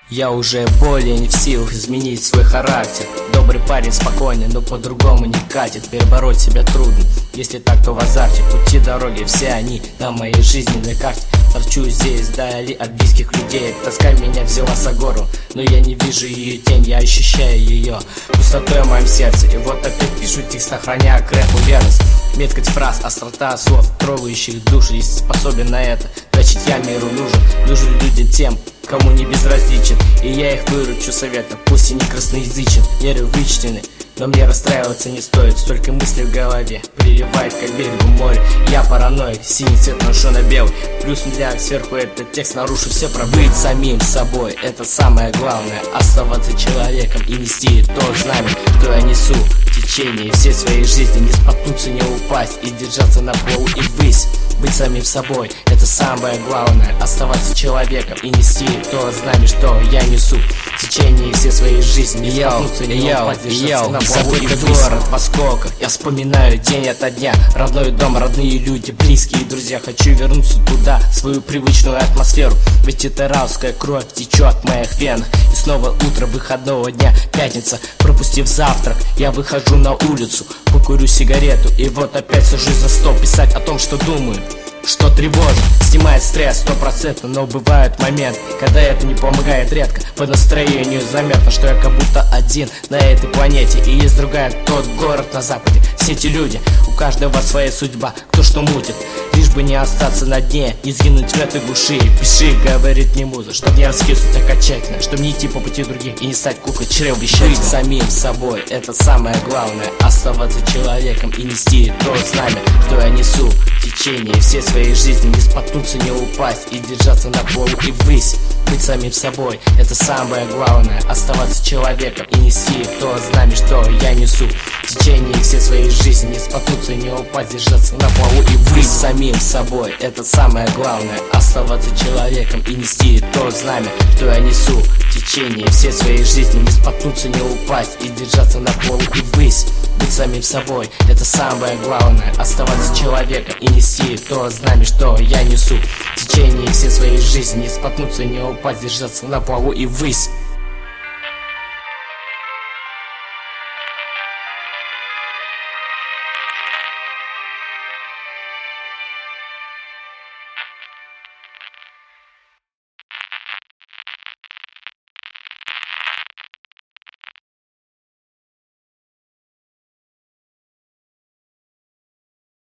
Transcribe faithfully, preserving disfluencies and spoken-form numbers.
Я уже более не в силах изменить свой характер. Добрый парень спокойный, но по-другому не катит. Перебороть себя трудно, если так, то в азарте. Пути, дороги, все они на моей жизненной карте. Торчу здесь, вдали от близких людей. Тоска меня взяла за гору, но я не вижу ее тень. Я ощущаю ее пустотой в моем сердце. И вот опять пишу текст, охраняя крепкую уверенность. Меткость фраз, острота слов, трогающих души. Если способен на это, значит я миру нужен. Нужен людям тем, кому не безразличен. И я их выручу советом, пусть и не красноязычен. Нервы вычтены, но мне расстраиваться не стоит. Столько мыслей в голове приливает к берегу моря. Я параноик, синий цвет ношу на белый. Плюс для сверху этот текст нарушу все проблемы. Быть самим собой, это самое главное. Оставаться человеком и нести то знамя, что я несу в течение всей своей жизни. Не споткнуться, не упасть и держаться на плаву и ввысь. Быть самим собой, это самое главное. Оставаться человеком и нести то знамя, что я несу в течение всей своей жизни. Не споткнуться, не упасть, держаться на плаву и ввысь. Город в осколках, я вспоминаю день ото дня. Родной дом, родные люди, близкие друзья. Хочу вернуться туда, в свою привычную атмосферу. Ведь это русская кровь течет в моих венах. И снова утро выходного дня, пятница. Пропустив завтрак, я выхожу на улицу, покурю сигарету. И вот опять сажусь за стол писать о том, что думаю, что тревожит, снимает стресс стопроцентно. Но бывают моменты, когда это не помогает редко. По настроению заметно, что я как будто один на этой планете. И есть другая, тот город на западе. Все эти люди, у каждого своя судьба, кто что мутит. Лишь бы не остаться на дне, не сгинуть в этой глуши. Пиши, говорит мне муза, чтоб не раскиснуть окончательно, чтоб не идти по пути других и не стать куклой чревовещательной. Быть самим собой, это самое главное. Оставаться человеком и нести то знамя, что я несу в течение всей своей жизни. Не споткнуться, не упасть и держаться на плаву и ввысь. Быть самим собой, это самое главное. Оставаться человеком и нести то знамя, что я несу в течение всей своей жизни. Не споткнуться, не упасть, держаться на плаву и ввысь. Самим собой, это самое главное. Оставаться человеком и нести то знамя, что я несу в течение всей своей жизни. Не споткнуться, не упасть и держаться на плаву и ввысь. Быть самим собой, это самое главное. Оставаться человеком и нести то знамя, что я несу в течение всей своей жизни. Не споткнуться, не упасть, держаться на плаву и ввысь.